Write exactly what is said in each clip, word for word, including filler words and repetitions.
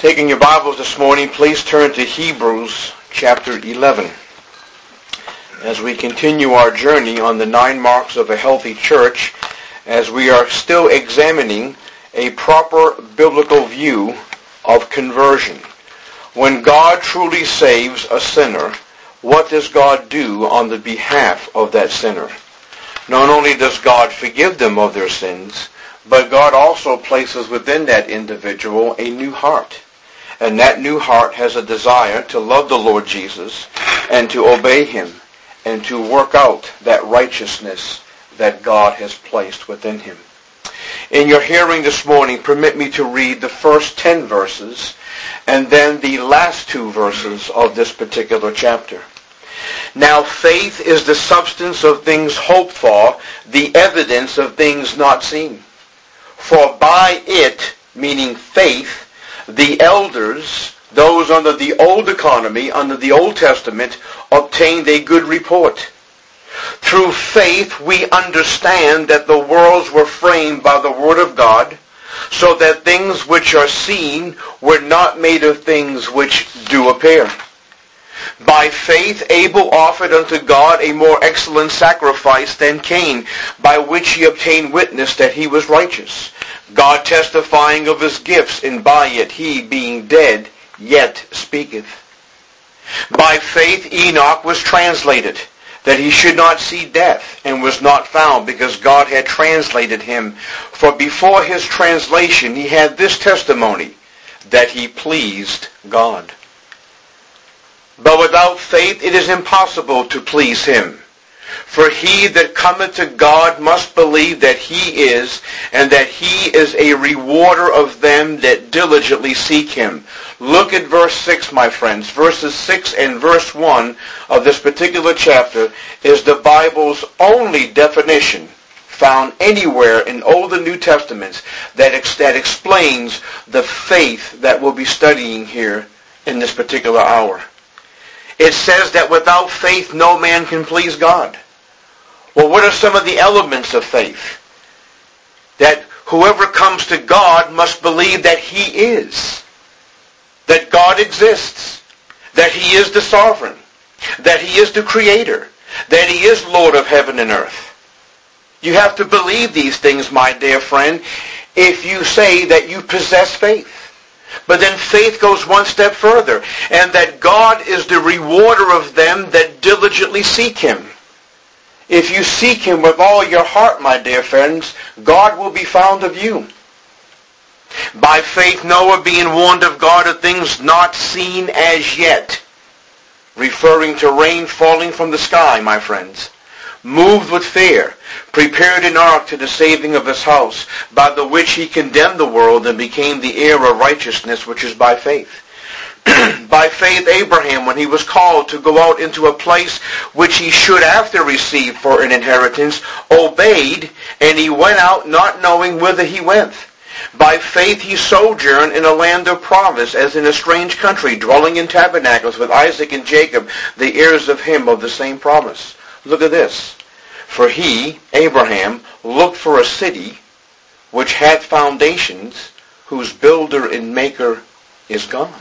Taking your Bibles this morning, please turn to Hebrews chapter eleven. As we continue our journey on the nine marks of a healthy church, as we are still examining a proper biblical view of conversion. When God truly saves a sinner, what does God do on the behalf of that sinner? Not only does God forgive them of their sins, but God also places within that individual a new heart. And that new heart has a desire to love the Lord Jesus and to obey Him and to work out that righteousness that God has placed within him. In your hearing this morning, permit me to read the first ten verses and then the last two verses of this particular chapter. Now faith is the substance of things hoped for, the evidence of things not seen. For by it, meaning faith, the elders, those under the old economy, under the Old Testament, obtained a good report. Through faith we understand that the worlds were framed by the Word of God, so that things which are seen were not made of things which do appear. By faith Abel offered unto God a more excellent sacrifice than Cain, by which he obtained witness that he was righteous, God testifying of his gifts, and by it he, being dead, yet speaketh. By faith Enoch was translated, that he should not see death, and was not found, because God had translated him. For before his translation he had this testimony, that he pleased God. But without faith it is impossible to please him. For he that cometh to God must believe that he is, and that he is a rewarder of them that diligently seek him. Look at verse six, my friends. Verses six and verse one of this particular chapter is the Bible's only definition found anywhere in Old and New Testaments that, ex- that explains the faith that we'll be studying here in this particular hour. It says that without faith no man can please God. Well, what are some of the elements of faith? That whoever comes to God must believe that he is. That God exists. That he is the sovereign. That he is the creator. That he is Lord of heaven and earth. You have to believe these things, my dear friend, if you say that you possess faith. But then faith goes one step further, and that God is the rewarder of them that diligently seek him. If you seek him with all your heart, my dear friends, God will be found of you. By faith Noah, being warned of God of things not seen as yet, referring to rain falling from the sky, my friends, moved with fear, prepared an ark to the saving of his house, by the which he condemned the world and became the heir of righteousness, which is by faith. By faith Abraham, when he was called to go out into a place which he should after receive for an inheritance, obeyed, and he went out not knowing whither he went. By faith he sojourned in a land of promise, as in a strange country, dwelling in tabernacles with Isaac and Jacob, the heirs of him of the same promise. Look at this. For he, Abraham, looked for a city which had foundations, whose builder and maker is God.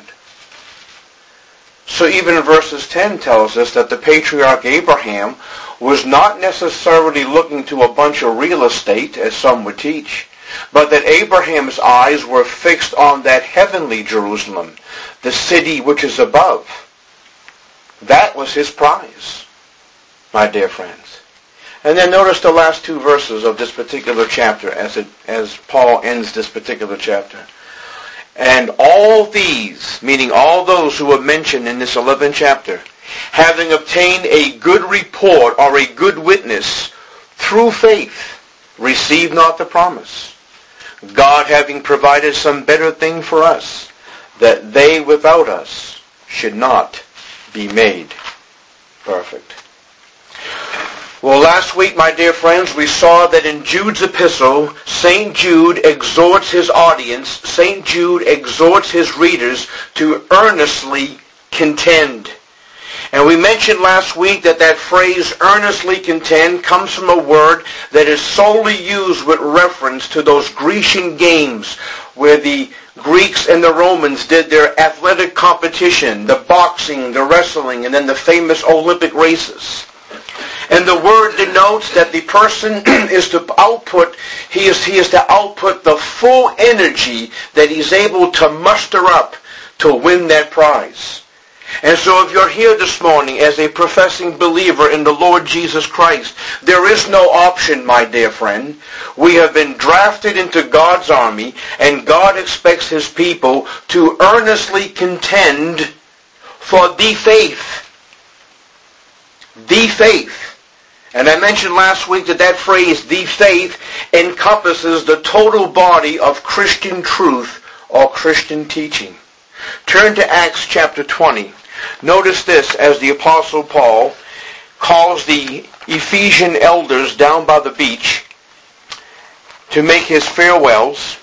So even verses ten tells us that the patriarch Abraham was not necessarily looking to a bunch of real estate, as some would teach, but that Abraham's eyes were fixed on that heavenly Jerusalem, the city which is above. That was his prize, my dear friends. And then notice the last two verses of this particular chapter as it as Paul ends this particular chapter. And all these, meaning all those who are mentioned in this eleventh chapter, having obtained a good report or a good witness through faith, receive not the promise. God having provided some better thing for us, that they without us should not be made perfect. Well, last week, my dear friends, we saw that in Jude's epistle, Saint Jude exhorts his audience, Saint Jude exhorts his readers to earnestly contend. And we mentioned last week that that phrase, earnestly contend, comes from a word that is solely used with reference to those Grecian games where the Greeks and the Romans did their athletic competition, the boxing, the wrestling, and then the famous Olympic races. And the word denotes that the person is to output, he is, he is to output the full energy that he's able to muster up to win that prize. And so if you're here this morning as a professing believer in the Lord Jesus Christ, there is no option, my dear friend. We have been drafted into God's army, and God expects his people to earnestly contend for the faith. The faith. And I mentioned last week that that phrase, the faith, encompasses the total body of Christian truth or Christian teaching. Turn to Acts chapter twenty. Notice this as the Apostle Paul calls the Ephesian elders down by the beach to make his farewells.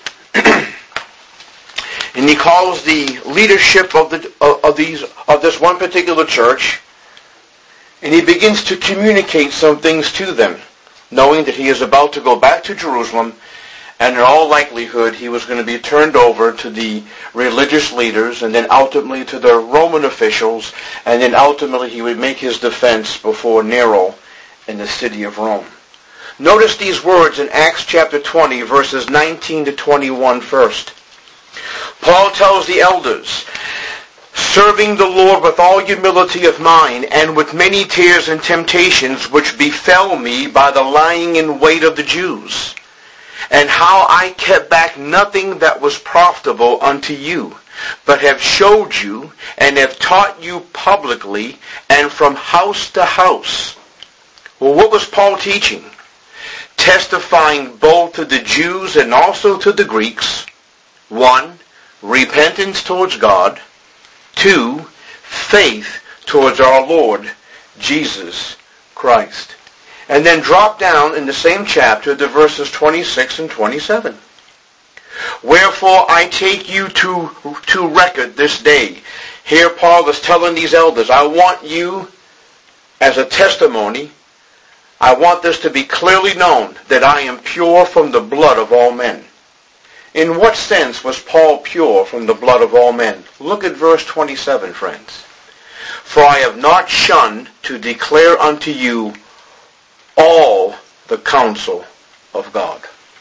And he calls the leadership of the of these of this one particular church, and he begins to communicate some things to them, knowing that he is about to go back to Jerusalem, and in all likelihood he was going to be turned over to the religious leaders, and then ultimately to the Roman officials, and then ultimately he would make his defense before Nero in the city of Rome. Notice these words in Acts chapter twenty, verses nineteen to twenty-one first. Paul tells the elders, serving the Lord with all humility of mind, and with many tears and temptations which befell me by the lying in wait of the Jews, and how I kept back nothing that was profitable unto you, but have showed you, and have taught you publicly, and from house to house. Well, what was Paul teaching? Testifying both to the Jews and also to the Greeks. One, repentance towards God. Two, faith towards our Lord Jesus Christ. And then drop down in the same chapter to verses twenty-six and twenty-seven. Wherefore I take you to, to record this day. Here Paul is telling these elders, I want you as a testimony, I want this to be clearly known that I am pure from the blood of all men. In what sense was Paul pure from the blood of all men? Look at verse twenty-seven, friends. For I have not shunned to declare unto you all the counsel of God.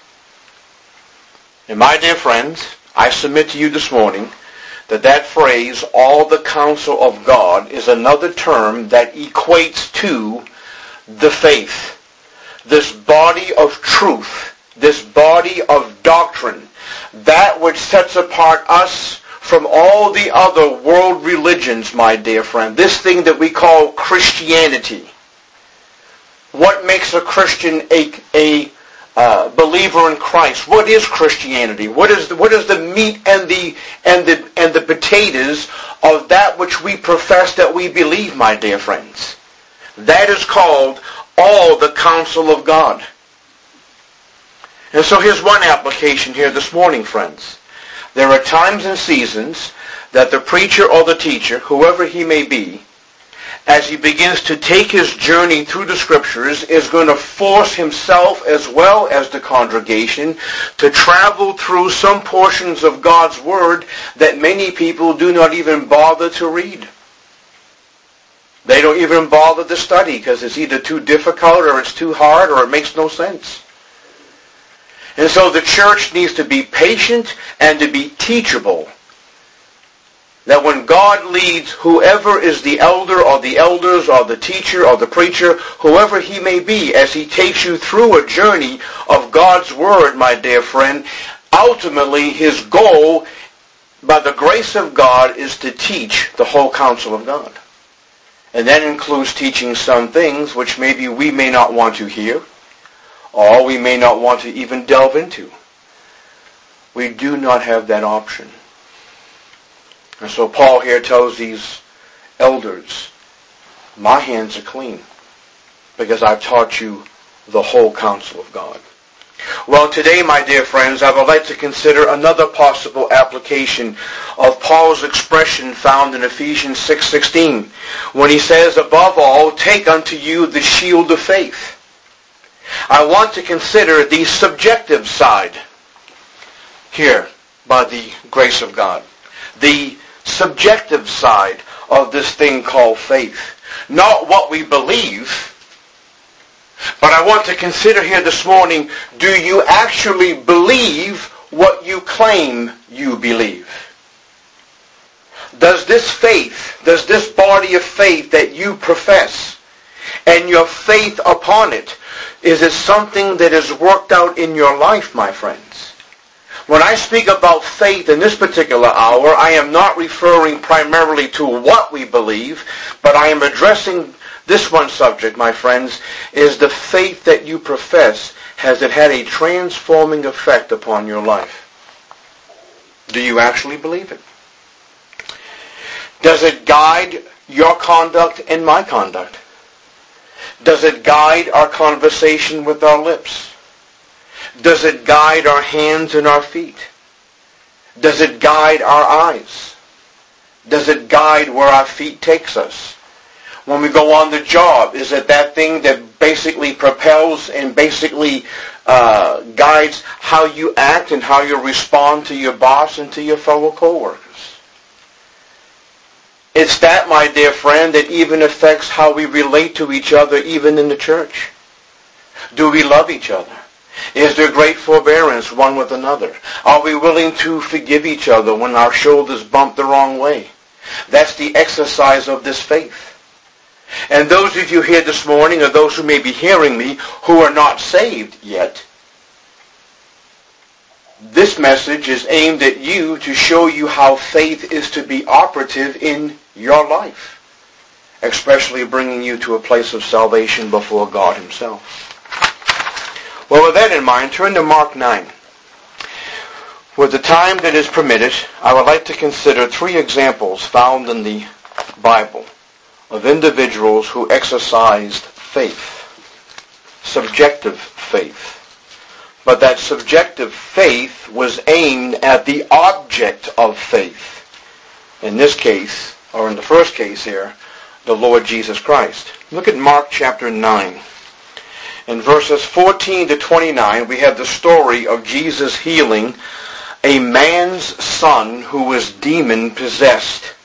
And my dear friends, I submit to you this morning that that phrase, all the counsel of God, is another term that equates to the faith. This body of truth, this body of doctrine, that which sets apart us from all the other world religions, my dear friend. This thing that we call Christianity. What makes a Christian a, a uh, believer in Christ? What is Christianity? What is the, what is the meat and the and the and the potatoes of that which we profess that we believe, my dear friends? That is called all the counsel of God. And so here's one application here this morning, friends. There are times and seasons that the preacher or the teacher, whoever he may be, as he begins to take his journey through the Scriptures, is going to force himself as well as the congregation to travel through some portions of God's Word that many people do not even bother to read. They don't even bother to study because it's either too difficult or it's too hard or it makes no sense. And so the church needs to be patient and to be teachable. That when God leads whoever is the elder or the elders or the teacher or the preacher, whoever he may be, as he takes you through a journey of God's Word, my dear friend, ultimately his goal, by the grace of God, is to teach the whole counsel of God. And that includes teaching some things which maybe we may not want to hear, or we may not want to even delve into. We do not have that option. And so Paul here tells these elders, my hands are clean because I've taught you the whole counsel of God. Well, today, my dear friends, I would like to consider another possible application of Paul's expression found in Ephesians six sixteen, when he says, above all, take unto you the shield of faith. I want to consider the subjective side here, by the grace of God. The subjective side of this thing called faith. Not what we believe, but I want to consider here this morning, do you actually believe what you claim you believe? Does this faith, does this body of faith that you profess, and your faith upon it, is it something that is worked out in your life, my friends? When I speak about faith in this particular hour, I am not referring primarily to what we believe, but I am addressing this one subject, my friends, is the faith that you profess. Has it had a transforming effect upon your life? Do you actually believe it? Does it guide your conduct and my conduct? Does it guide our conversation with our lips? Does it guide our hands and our feet? Does it guide our eyes? Does it guide where our feet takes us? When we go on the job, is it that thing that basically propels and basically uh, guides how you act and how you respond to your boss and to your fellow co-workers? It's that, my dear friend, that even affects how we relate to each other even in the church. Do we love each other? Is there great forbearance one with another? Are we willing to forgive each other when our shoulders bump the wrong way? That's the exercise of this faith. And those of you here this morning, or those who may be hearing me, who are not saved yet, this message is aimed at you to show you how faith is to be operative in your life, especially bringing you to a place of salvation before God Himself. Well, with that in mind, turn to Mark nine. With the time that is permitted, I would like to consider three examples found in the Bible of individuals who exercised faith, subjective faith. But that subjective faith was aimed at the object of faith. In this case, or in the first case here, the Lord Jesus Christ. Look at Mark chapter nine. In verses fourteen to twenty-nine, we have the story of Jesus healing a man's son who was demon-possessed.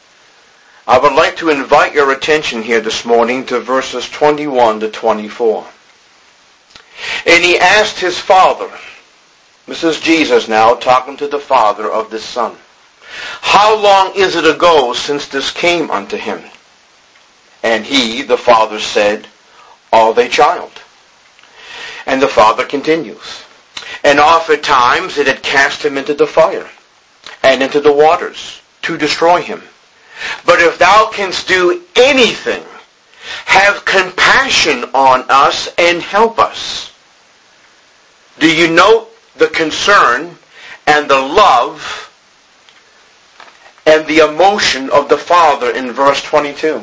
I would like to invite your attention here this morning to verses twenty-one to twenty-four. And he asked his father, this is Jesus now talking to the father of this son, how long is it ago since this came unto him? And he, the father, said, of a child. And the father continues, and oftentimes it had cast him into the fire, and into the waters, to destroy him. But if thou canst do anything, have compassion on us and help us. Do you note the concern and the love and the emotion of the Father in verse twenty-two?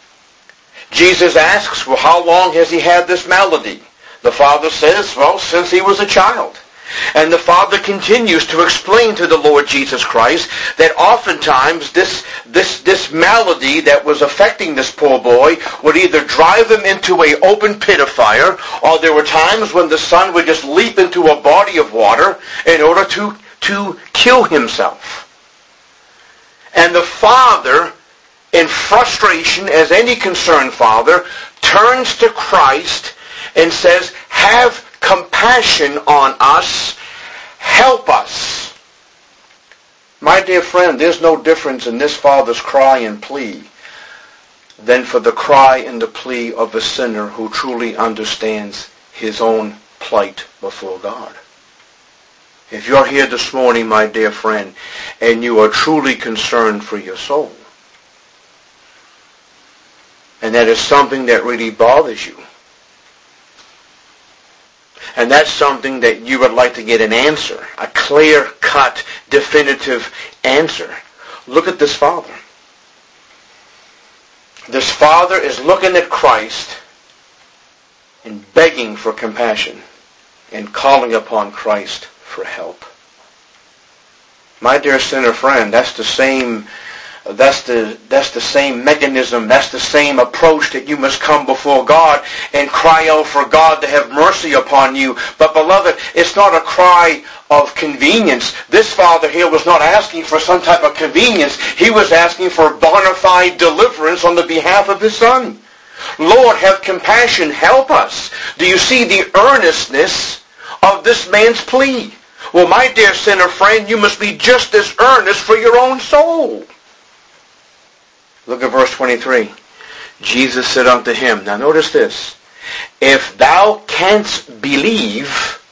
Jesus asks, well, how long has he had this malady? The Father says, well, since he was a child. And the Father continues to explain to the Lord Jesus Christ that oftentimes this, this, this malady that was affecting this poor boy would either drive him into an open pit of fire, or there were times when the son would just leap into a body of water in order to, to kill himself. And the Father, in frustration, as any concerned father, turns to Christ and says, have compassion on us, help us. My dear friend, there's no difference in this father's cry and plea than for the cry and the plea of a sinner who truly understands his own plight before God. If you're here this morning, my dear friend, and you are truly concerned for your soul, and that is something that really bothers you, and that's something that you would like to get an answer, a clear-cut, definitive answer, look at this father. This father is looking at Christ and begging for compassion. and calling upon Christ for help. My dear sinner friend, that's the same That's the, that's the same mechanism, that's the same approach that you must come before God and cry out for God to have mercy upon you. But beloved, it's not a cry of convenience. This father here was not asking for some type of convenience. He was asking for bona fide deliverance on the behalf of his son. Lord, have compassion, help us. Do you see the earnestness of this man's plea? Well, my dear sinner friend, you must be just as earnest for your own soul. Look at verse twenty-three. Jesus said unto him, now notice this, if thou canst believe,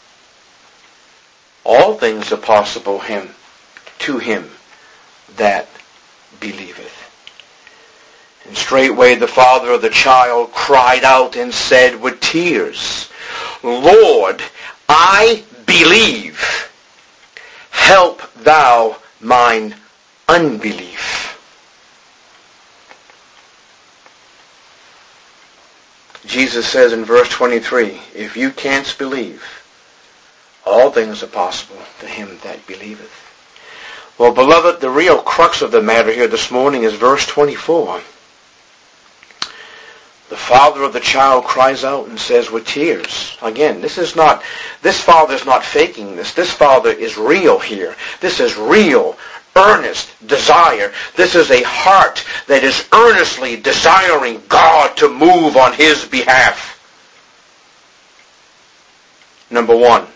all things are possible him to him that believeth. And straightway the father of the child cried out and said with tears, Lord, I believe. Help thou mine unbelief. Jesus says in verse twenty-three, if you canst believe, all things are possible to him that believeth. Well, beloved, the real crux of the matter here this morning is verse twenty-four. The father of the child cries out and says with tears. Again, this is not, this father is not faking this. This father is real here. This is real, earnest desire. This is a heart that is earnestly desiring God to move on his behalf. Number one,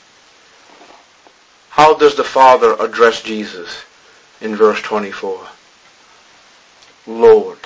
how does the Father address Jesus in verse twenty-four? Lord.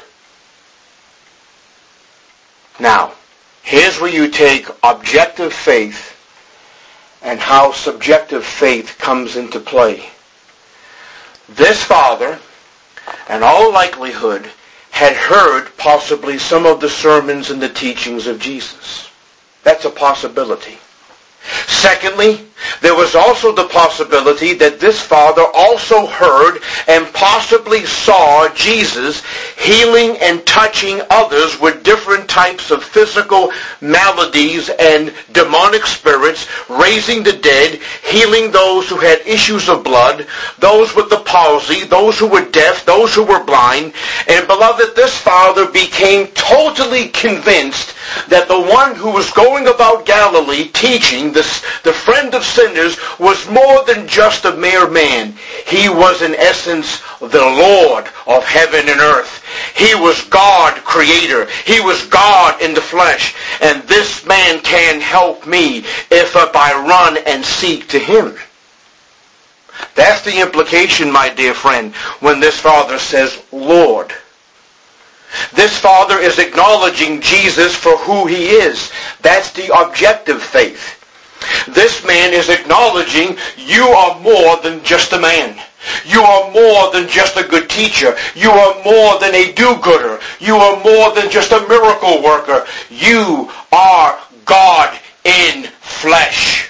Now, here's where you take objective faith and how subjective faith comes into play. This father, in all likelihood, had heard possibly some of the sermons and the teachings of Jesus. That's a possibility. Secondly, there was also the possibility that this father also heard and possibly saw Jesus healing and touching others with different types of physical maladies and demonic spirits, raising the dead, healing those who had issues of blood, those with the palsy, those who were deaf, those who were blind. And beloved, this father became totally convinced that the one who was going about Galilee teaching, this, the friend of sinners, was more than just a mere man. He was in essence the Lord of heaven and earth. He was God, creator. He was God in the flesh. And this man can help me if I run and seek to him. That's the implication, my dear friend, when this father says, Lord. This father is acknowledging Jesus for who he is. That's the objective faith. This man is acknowledging you are more than just a man. You are more than just a good teacher. You are more than a do-gooder. You are more than just a miracle worker. You are God in flesh.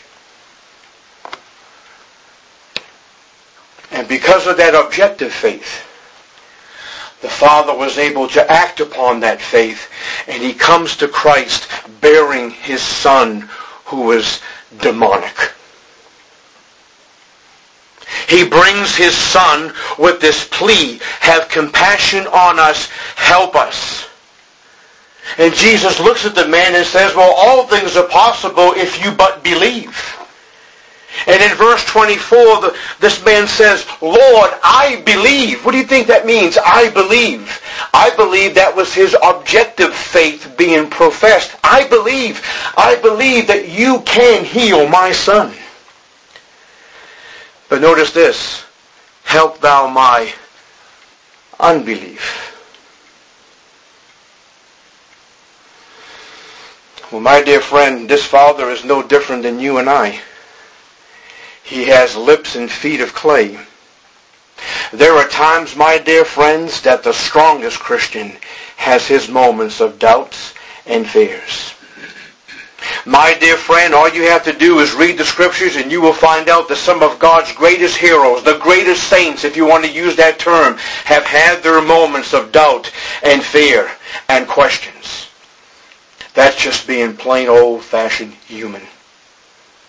And because of that objective faith, the Father was able to act upon that faith, and he comes to Christ bearing his son who was demonic. He brings his son with this plea, have compassion on us, help us. And Jesus looks at the man and says, well, all things are possible if you but believe. And in verse twenty-four, the, this man says, Lord, I believe. What do you think that means? I believe. I believe that was his objective faith being professed. I believe. I believe that you can heal my son. But notice this. Help thou my unbelief. Well, my dear friend, this father is no different than you and I. He has lips and feet of clay. There are times, my dear friends, that the strongest Christian has his moments of doubts and fears. My dear friend, all you have to do is read the scriptures and you will find out that some of God's greatest heroes, the greatest saints, if you want to use that term, have had their moments of doubt and fear and questions. That's just being plain old-fashioned human.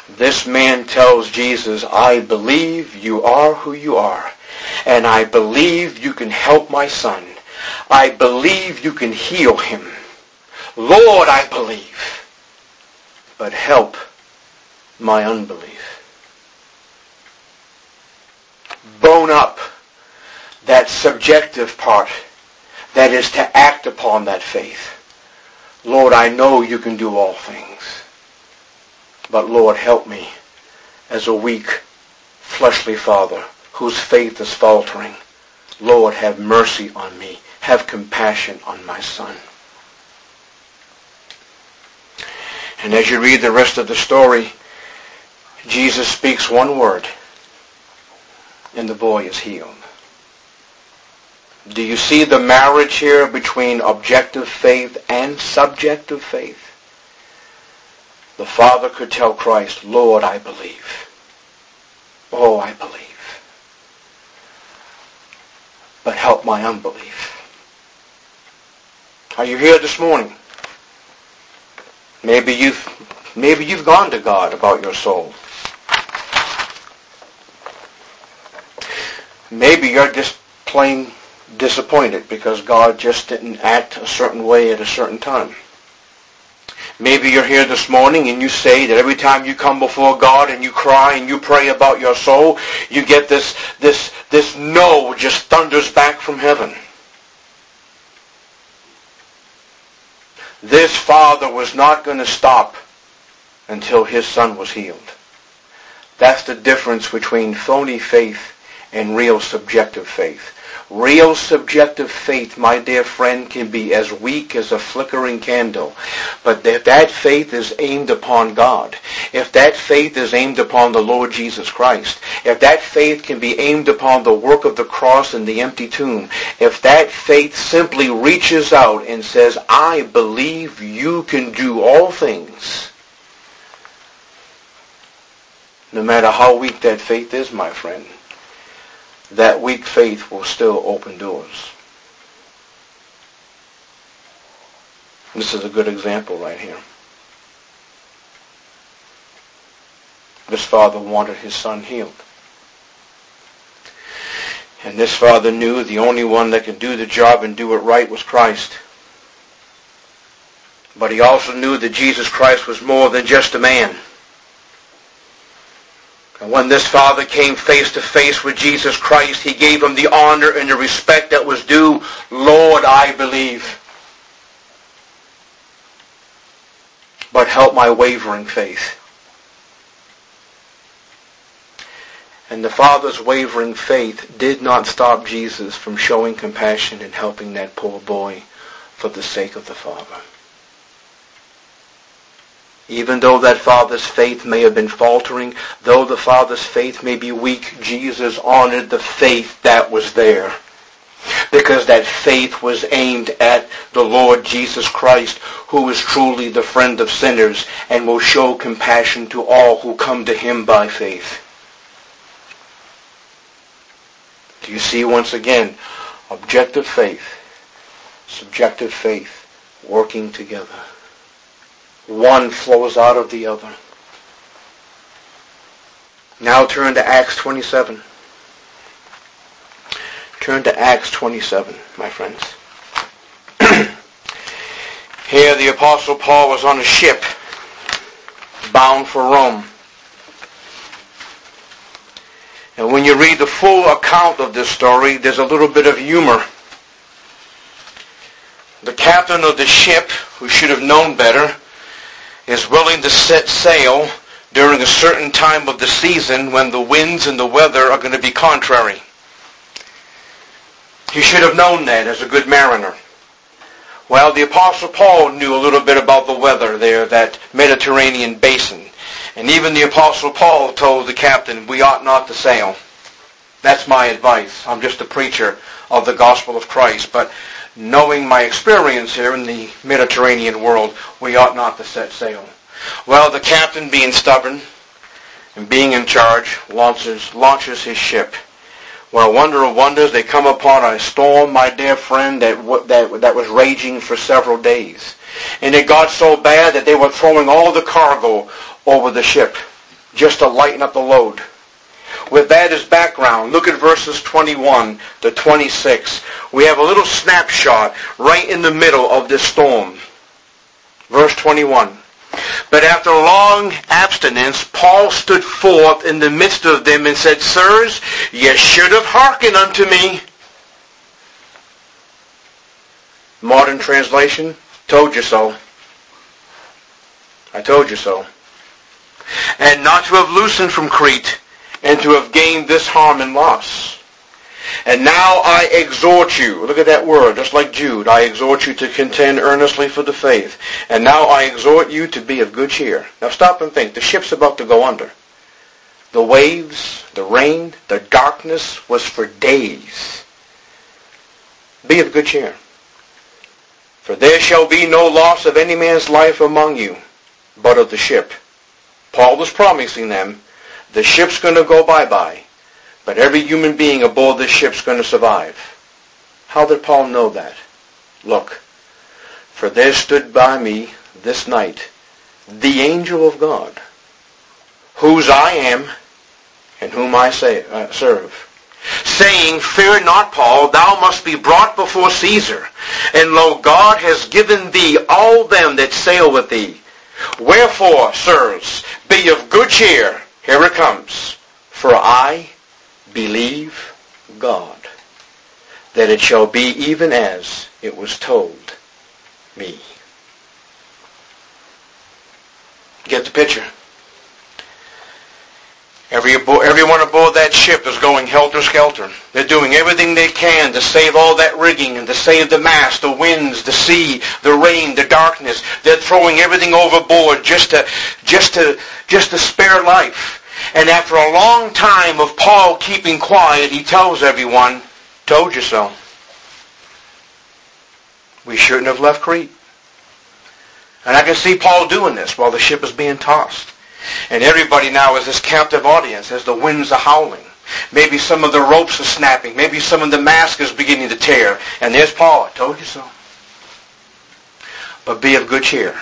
This man tells Jesus, I believe you are who you are, and I believe you can help my son. I believe you can heal him. Lord, I believe, but help my unbelief. Bone up that subjective part that is to act upon that faith. Lord, I know you can do all things, but Lord, help me as a weak, fleshly father whose faith is faltering. Lord, have mercy on me. Have compassion on my son. And as you read the rest of the story, Jesus speaks one word, and the boy is healed. Do you see the marriage here between objective faith and subjective faith? The Father could tell Christ, Lord, I believe. Oh, I believe. But help my unbelief. Are you here this morning? Maybe you've, maybe you've gone to God about your soul. Maybe you're just plain disappointed because God just didn't act a certain way at a certain time. Maybe you're here this morning and you say that every time you come before God and you cry and you pray about your soul, you get this, this, this no just thunders back from heaven. This father was not going to stop until his son was healed. That's the difference between phony faith and real subjective faith. Real subjective faith, my dear friend, can be as weak as a flickering candle. But if that faith is aimed upon God, if that faith is aimed upon the Lord Jesus Christ, if that faith can be aimed upon the work of the cross and the empty tomb, if that faith simply reaches out and says, I believe you can do all things, no matter how weak that faith is, my friend, that weak faith will still open doors. This is a good example right here. This father wanted his son healed. And this father knew the only one that could do the job and do it right was Christ. But he also knew that Jesus Christ was more than just a man. And when this father came face to face with Jesus Christ, he gave him the honor and the respect that was due. Lord, I believe. But help my wavering faith. And the father's wavering faith did not stop Jesus from showing compassion and helping that poor boy for the sake of the father. Even though that father's faith may have been faltering, though the father's faith may be weak, Jesus honored the faith that was there. Because that faith was aimed at the Lord Jesus Christ, who is truly the friend of sinners and will show compassion to all who come to him by faith. Do you see once again, objective faith, subjective faith working together? One flows out of the other. Now turn to Acts twenty-seven. Turn to Acts twenty-seven, my friends. Here the Apostle Paul was on a ship bound for Rome. And when you read the full account of this story, there's a little bit of humor. The captain of the ship, who should have known better, is willing to set sail during a certain time of the season when the winds and the weather are going to be contrary. He should have known that as a good mariner. Well, the Apostle Paul knew a little bit about the weather there, that Mediterranean basin. And even the Apostle Paul told the captain, we ought not to sail. That's my advice. I'm just a preacher of the gospel of Christ, but knowing my experience here in the Mediterranean world, we ought not to set sail. Well, the captain, being stubborn and being in charge, launches, launches his ship. Well, wonder of wonders, they come upon a storm, my dear friend, that, that, that was raging for several days. And it got so bad that they were throwing all the cargo over the ship. just to lighten up the load. With that as background, look at verses twenty-one to twenty-six. We have a little snapshot right in the middle of this storm. Verse twenty-one. But after long abstinence, Paul stood forth in the midst of them and said, Sirs, ye should have hearkened unto me. Modern translation, told you so. I told you so. And not to have loosened from Crete, and to have gained this harm and loss. And now I exhort you, look at that word, just like Jude, I exhort you to contend earnestly for the faith. And now I exhort you to be of good cheer. Now stop and think, the ship's about to go under. The waves, the rain, the darkness was for days. Be of good cheer. For there shall be no loss of any man's life among you, but of the ship. Paul was promising them, the ship's going to go bye-bye, but every human being aboard this ship's going to survive. How did Paul know that? Look, for there stood by me this night the angel of God, whose I am and whom I say, uh, serve, saying, Fear not, Paul, thou must be brought before Caesar. And lo, God has given thee all them that sail with thee. Wherefore, sirs, be of good cheer. Here it comes. For I believe God, that it shall be even as it was told me. Get the picture? Every, everyone aboard that ship is going helter-skelter. They're doing everything they can to save all that rigging and to save the mast, the winds, the sea, the rain, the darkness. They're throwing everything overboard just to, just to, just to spare life. And after a long time of Paul keeping quiet, he tells everyone, told you so. We shouldn't have left Crete. And I can see Paul doing this while the ship is being tossed. And everybody now is this captive audience as the winds are howling. Maybe some of the ropes are snapping. Maybe some of the mast is beginning to tear. And there's Paul. I told you so. But be of good cheer.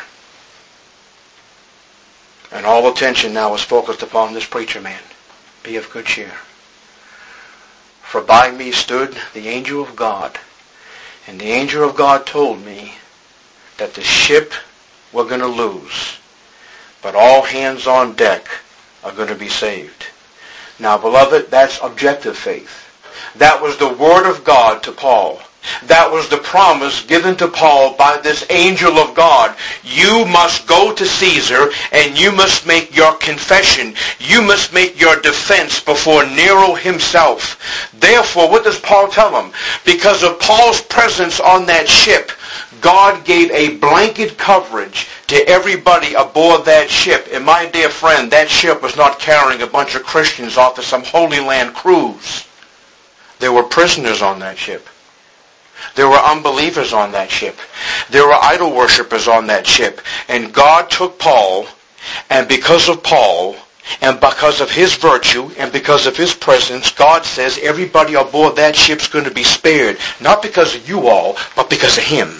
And all attention now is focused upon this preacher man. Be of good cheer. For by me stood the angel of God. And the angel of God told me that the ship we're going to lose. But all hands on deck are going to be saved. Now, beloved, that's objective faith. That was the word of God to Paul. That was the promise given to Paul by this angel of God. You must go to Caesar and you must make your confession. You must make your defense before Nero himself. Therefore, what does Paul tell him? Because of Paul's presence on that ship, God gave a blanket coverage to everybody aboard that ship. And my dear friend, that ship was not carrying a bunch of Christians off to some Holy Land cruise. There were prisoners on that ship. There were unbelievers on that ship. There were idol worshippers on that ship. And God took Paul, and because of Paul, and because of his virtue, and because of his presence, God says everybody aboard that ship's going to be spared. Not because of you all, but because of him.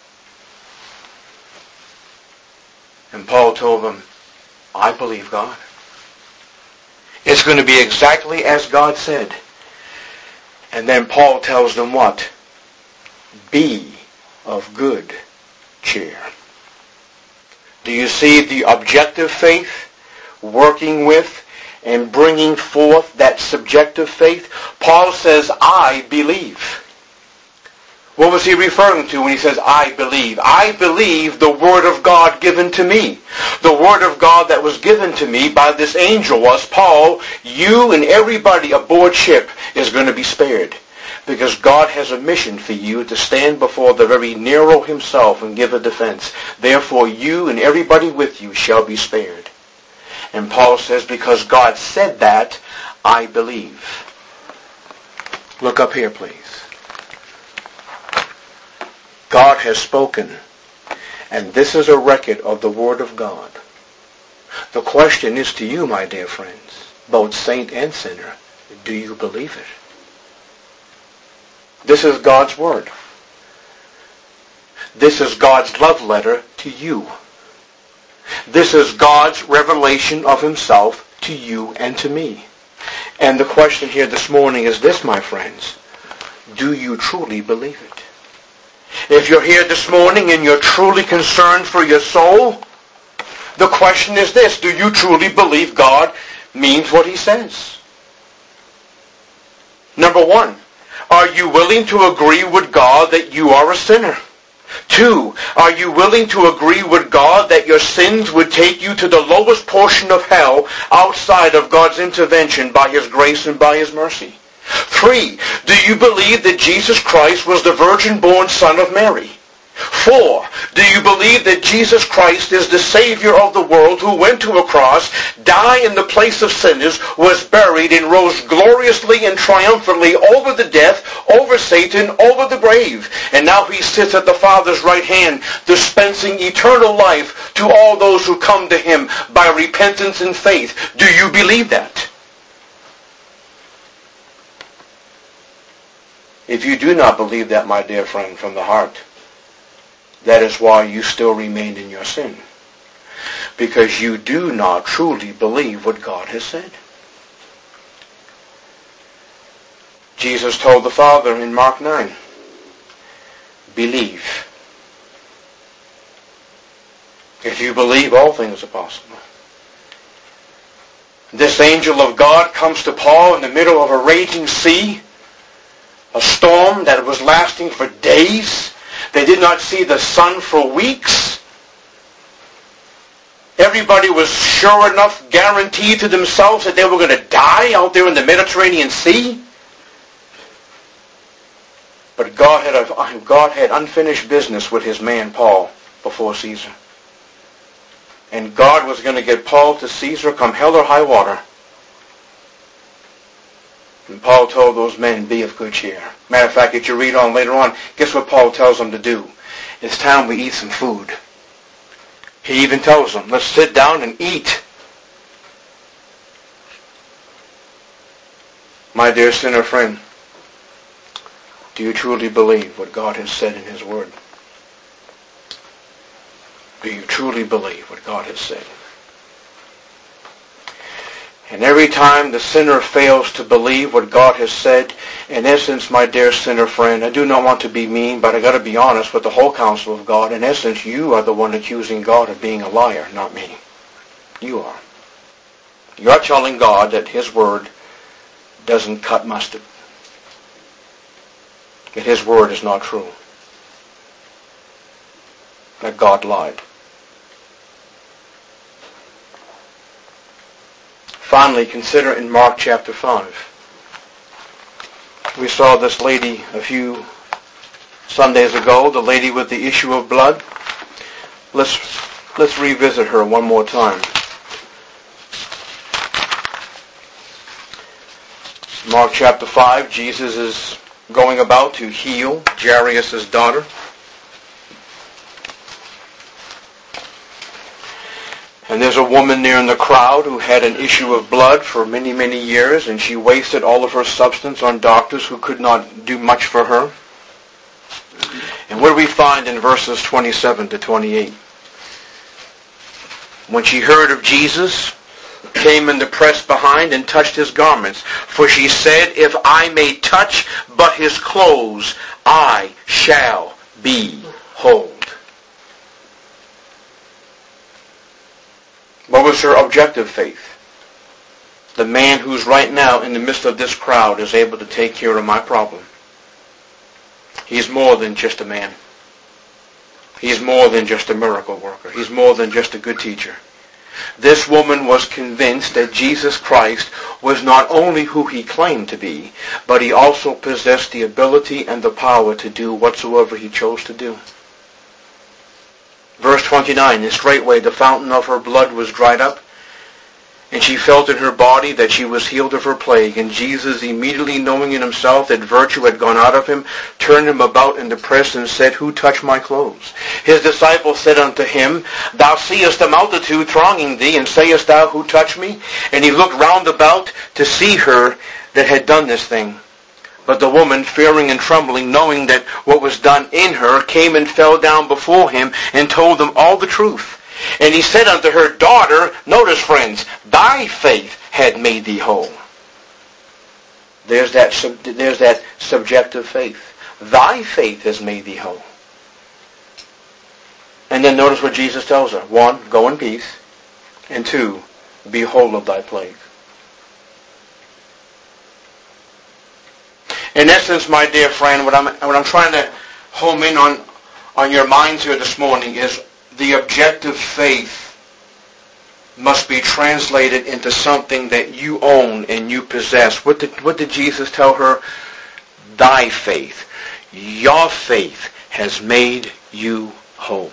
And Paul told them, I believe God. It's going to be exactly as God said. And then Paul tells them what? Be of good cheer. Do you see the objective faith working with and bringing forth that subjective faith? Paul says, I believe. What was he referring to when he says, I believe? I believe the word of God given to me. The word of God that was given to me by this angel was, Paul, you and everybody aboard ship is going to be spared. Because God has a mission for you to stand before the very Nero himself and give a defense. Therefore, you and everybody with you shall be spared. And Paul says, because God said that, I believe. Look up here, please. God has spoken, and this is a record of the Word of God. The question is to you, my dear friends, both saint and sinner, do you believe it? This is God's Word. This is God's love letter to you. This is God's revelation of himself to you and to me. And the question here this morning is this, my friends. Do you truly believe it? If you're here this morning and you're truly concerned for your soul, the question is this. Do you truly believe God means what he says? Number one, are you willing to agree with God that you are a sinner? Two, are you willing to agree with God that your sins would take you to the lowest portion of hell outside of God's intervention by his grace and by his mercy? Three, do you believe that Jesus Christ was the virgin-born Son of Mary? Four, do you believe that Jesus Christ is the Savior of the world who went to a cross, died in the place of sinners, was buried, and rose gloriously and triumphantly over the death, over Satan, over the grave. And now he sits at the Father's right hand, dispensing eternal life to all those who come to him by repentance and faith. Do you believe that? If you do not believe that, my dear friend, from the heart, that is why you still remain in your sin. Because you do not truly believe what God has said. Jesus told the Father in Mark nine, believe. If you believe, all things are possible. This angel of God comes to Paul in the middle of a raging sea, a storm that was lasting for days. They did not see the sun for weeks. Everybody was sure enough, guaranteed to themselves that they were going to die out there in the Mediterranean Sea. But God had, a, God had unfinished business with his man Paul before Caesar. And God was going to get Paul to Caesar come hell or high water. And Paul told those men, be of good cheer. Matter of fact, if you read on later on, guess what Paul tells them to do? It's time we eat some food. He even tells them, let's sit down and eat. My dear sinner friend, do you truly believe what God has said in his word? Do you truly believe what God has said? And every time the sinner fails to believe what God has said, in essence, my dear sinner friend, I do not want to be mean, but I got to be honest with the whole counsel of God. In essence, you are the one accusing God of being a liar, not me. You are. You are telling God that his word doesn't cut mustard. That his word is not true. That God lied. Finally, consider in Mark chapter five. We saw this lady a few Sundays ago, the lady with the issue of blood. Let's, let's revisit her one more time. Mark chapter five, Jesus is going about to heal Jairus' daughter. And there's a woman there in the crowd who had an issue of blood for many, many years, and she wasted all of her substance on doctors who could not do much for her. And what do we find in verses twenty-seven to twenty-eight? When she heard of Jesus, came in the press behind and touched his garments. For she said, if I may touch but his clothes, I shall be whole. What was her objective faith? The man who's right now in the midst of this crowd is able to take care of my problem. He's more than just a man. He's more than just a miracle worker. He's more than just a good teacher. This woman was convinced that Jesus Christ was not only who he claimed to be, but he also possessed the ability and the power to do whatsoever he chose to do. Verse twenty-nine, and straightway the fountain of her blood was dried up, and she felt in her body that she was healed of her plague. And Jesus, immediately knowing in himself that virtue had gone out of him, turned him about in the press and said, who touched my clothes? His disciples said unto him, thou seest the multitude thronging thee, and sayest thou, who touched me? And he looked round about to see her that had done this thing. But the woman, fearing and trembling, knowing that what was done in her, came and fell down before him and told them all the truth. And he said unto her, daughter, notice friends, thy faith had made thee whole. There's that, sub- there's that subjective faith. Thy faith has made thee whole. And then notice what Jesus tells her. One, go in peace. And two, be whole of thy plague. In essence, my dear friend, what I'm, what I'm trying to home in on, on your minds here this morning is the objective faith must be translated into something that you own and you possess. What did, what did Jesus tell her? Thy faith, your faith has made you whole.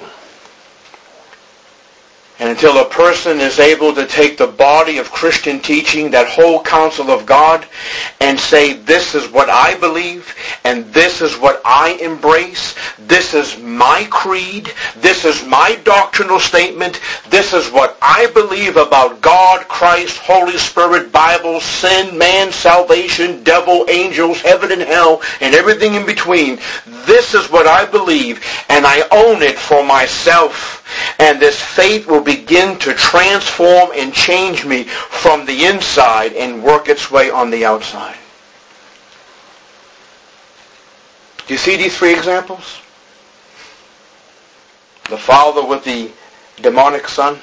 And until a person is able to take the body of Christian teaching, that whole counsel of God, and say, this is what I believe, and this is what I embrace, this is my creed, this is my doctrinal statement, this is what I believe about God, Christ, Holy Spirit, Bible, sin, man, salvation, devil, angels, heaven and hell, and everything in between. This is what I believe, and I own it for myself. And this faith will begin to transform and change me from the inside and work its way on the outside. Do you see these three examples? The father with the demonic son.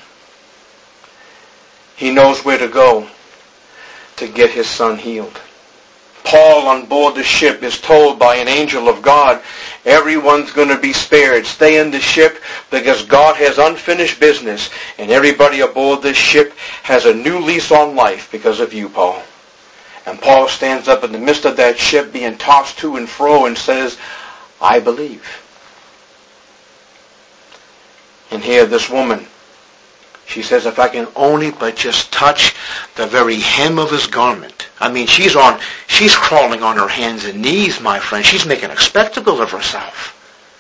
He knows where to go to get his son healed. Paul on board the ship is told by an angel of God, everyone's going to be spared. Stay in the ship because God has unfinished business, and everybody aboard this ship has a new lease on life because of you, Paul. And Paul stands up in the midst of that ship being tossed to and fro and says, I believe. And here this woman, she says, if I can only but just touch the very hem of his garment. I mean, she's on, she's crawling on her hands and knees, my friend. She's making a spectacle of herself.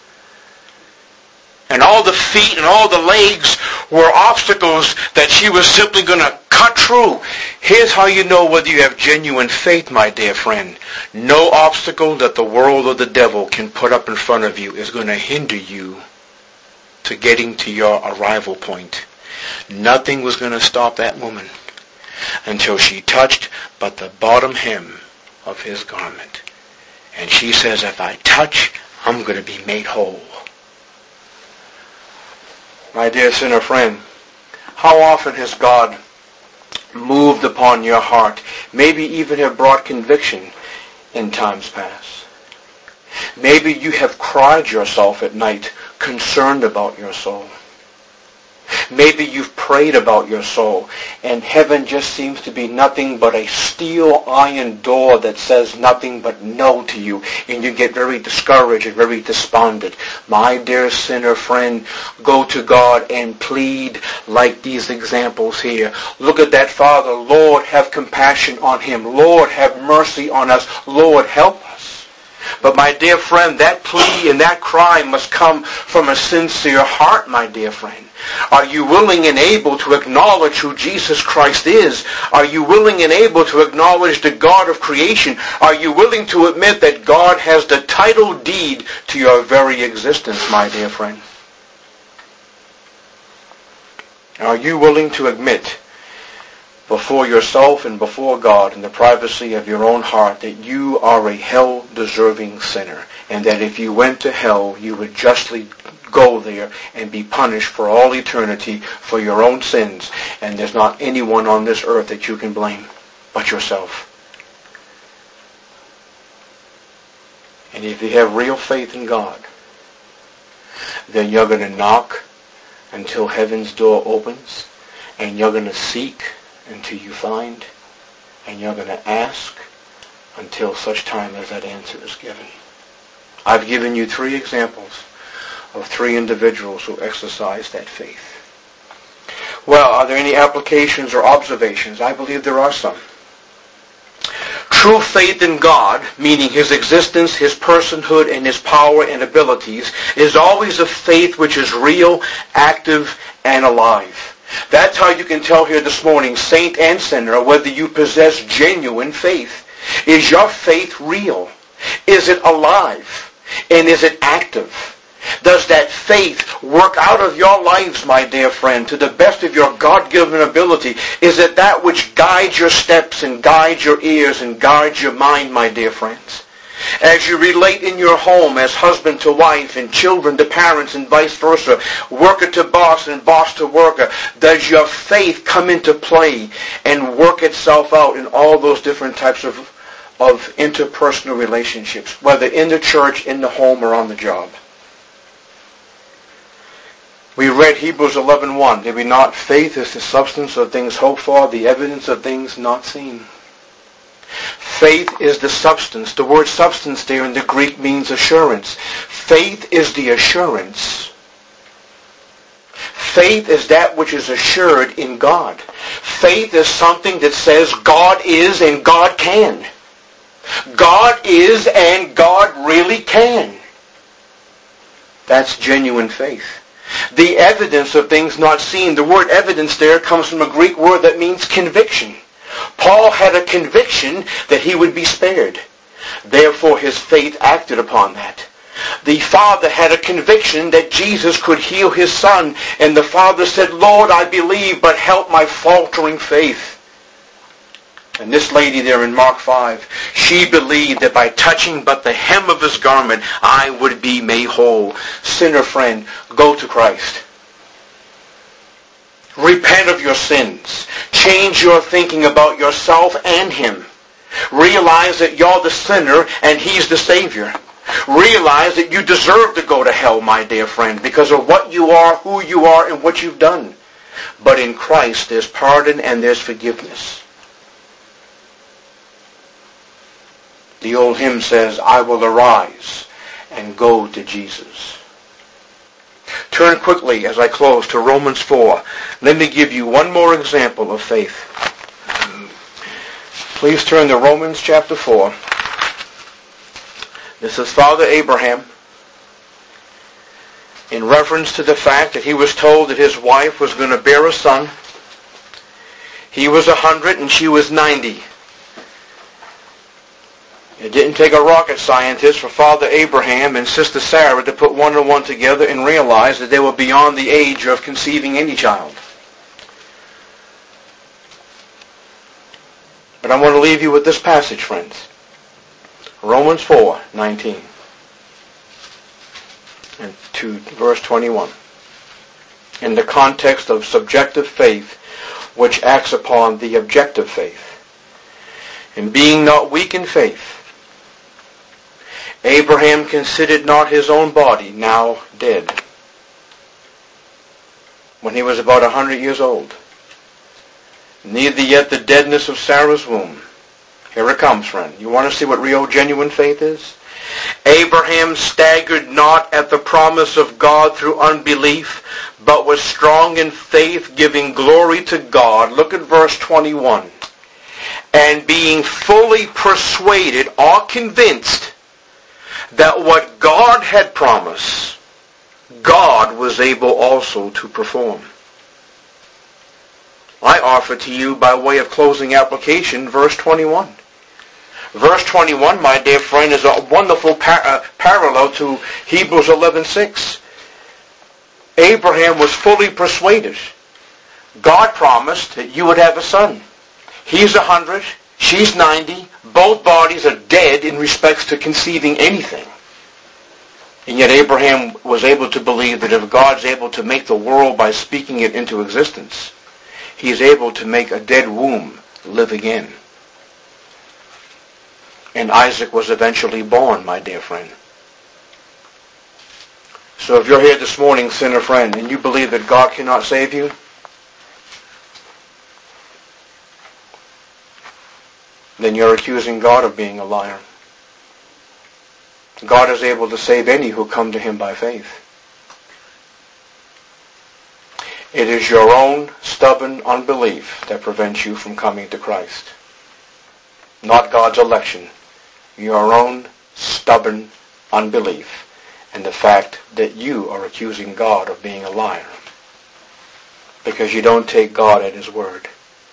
And all the feet and all the legs were obstacles that she was simply going to cut through. Here's how you know whether you have genuine faith, my dear friend. No obstacle that the world or the devil can put up in front of you is going to hinder you to getting to your arrival point. Nothing was going to stop that woman until she touched but the bottom hem of his garment. And she says, if I touch, I'm going to be made whole. My dear sinner friend, how often has God moved upon your heart, maybe even have brought conviction in times past? Maybe you have cried yourself at night, concerned about your soul. Maybe you've prayed about your soul, and heaven just seems to be nothing but a steel iron door that says nothing but no to you, and you get very discouraged and very despondent. My dear sinner friend, go to God and plead like these examples here. Look at that father. Lord, have compassion on him. Lord, have mercy on us. Lord, help us. But my dear friend, that plea and that cry must come from a sincere heart, my dear friend. Are you willing and able to acknowledge who Jesus Christ is? Are you willing and able to acknowledge the God of creation? Are you willing to admit that God has the title deed to your very existence, my dear friend? Are you willing to admit before yourself and before God in the privacy of your own heart that you are a hell-deserving sinner, and that if you went to hell, you would justly go there and be punished for all eternity for your own sins, and there's not anyone on this earth that you can blame but yourself? And if you have real faith in God, then you're going to knock until heaven's door opens, and you're going to seek until you find, and you're going to ask until such time as that answer is given. I've given you three examples of three individuals who exercised that faith. Well, are there any applications or observations? I believe there are some. True faith in God, meaning his existence, his personhood, and his power and abilities, is always a faith which is real, active, and alive. That's how you can tell here this morning, saint and sinner, whether you possess genuine faith. Is your faith real? Is it alive? And is it active? does that faith work out of your lives, my dear friend, to the best of your God-given ability? Is it that which guides your steps and guides your ears and guides your mind, my dear friends? As you relate in your home as husband to wife and children to parents and vice versa, worker to boss and boss to worker, does your faith come into play and work itself out in all those different types of, of interpersonal relationships, whether in the church, in the home, or on the job? We read Hebrews eleven one. Did we not? Faith is the substance of things hoped for, the evidence of things not seen. Faith is the substance. The word substance there in the Greek means assurance. Faith is the assurance. Faith is that which is assured in God. Faith is something that says God is and God can. God is and God really can. That's genuine faith. The evidence of things not seen. The word evidence there comes from a Greek word that means conviction. Paul had a conviction that he would be spared. Therefore, his faith acted upon that. The father had a conviction that Jesus could heal his son, and the father said, Lord, I believe, but help my faltering faith. And this lady there in Mark five, she believed that by touching but the hem of his garment, I would be made whole. Sinner friend, go to Christ. Repent of your sins. Change your thinking about yourself and Him. Realize that you're the sinner and He's the Savior. Realize that you deserve to go to hell, my dear friend, because of what you are, who you are, and what you've done. But in Christ there's pardon and there's forgiveness. The old hymn says, I will arise and go to Jesus. Turn quickly, as I close, to Romans four. Let me give you one more example of faith. Please turn to Romans chapter four. This is Father Abraham, in reference to the fact that he was told that his wife was going to bear a son. He was a hundred and she was ninety. It didn't take a rocket scientist for Father Abraham and Sister Sarah to put one and one together and realize that they were beyond the age of conceiving any child. But I want to leave you with this passage, friends. Romans four nineteen and to verse twenty-one. In the context of subjective faith, which acts upon the objective faith. And being not weak in faith, Abraham considered not his own body now dead, when he was about a hundred years old, neither yet the deadness of Sarah's womb. Here it comes, friend. You want to see what real genuine faith is? Abraham staggered not at the promise of God through unbelief, but was strong in faith, giving glory to God. Look at verse twenty-one. And being fully persuaded or convinced that what God had promised, God was able also to perform. I offer to you, by way of closing application, verse twenty-one. Verse twenty-one, my dear friend, is a wonderful par- uh, parallel to Hebrews eleven six. Abraham was fully persuaded. God promised that you would have a son. He's a hundred, she's ninety. Both bodies are dead in respects to conceiving anything. And yet Abraham was able to believe that if God's able to make the world by speaking it into existence, He's able to make a dead womb live again. And Isaac was eventually born, my dear friend. So if you're here this morning, sinner friend, and you believe that God cannot save you, then you're accusing God of being a liar. God is able to save any who come to Him by faith. It is your own stubborn unbelief that prevents you from coming to Christ. Not God's election. Your own stubborn unbelief and the fact that you are accusing God of being a liar. Because you don't take God at His word.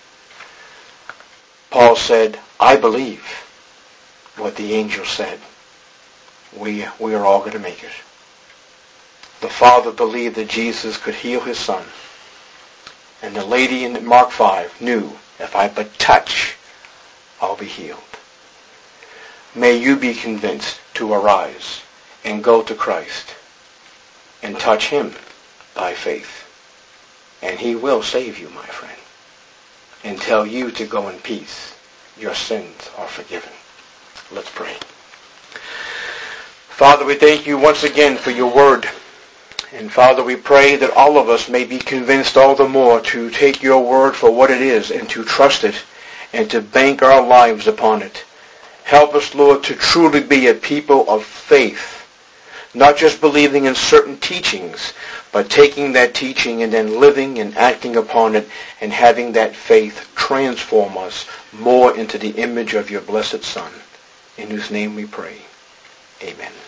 Paul said, I believe what the angel said. We, we are all going to make it. the father believed that Jesus could heal his son. And the lady in Mark five knew, if I but touch, I'll be healed. May you be convinced to arise and go to Christ and touch him by faith. And he will save you, my friend, and tell you to go in peace. Your sins are forgiven. Let's pray. Father, we thank you once again for your word. And Father, we pray that all of us may be convinced all the more to take your word for what it is and to trust it and to bank our lives upon it. Help us, Lord, to truly be a people of faith, not just believing in certain teachings, but taking that teaching and then living and acting upon it and having that faith transform us more into the image of your blessed Son, in whose name we pray. Amen.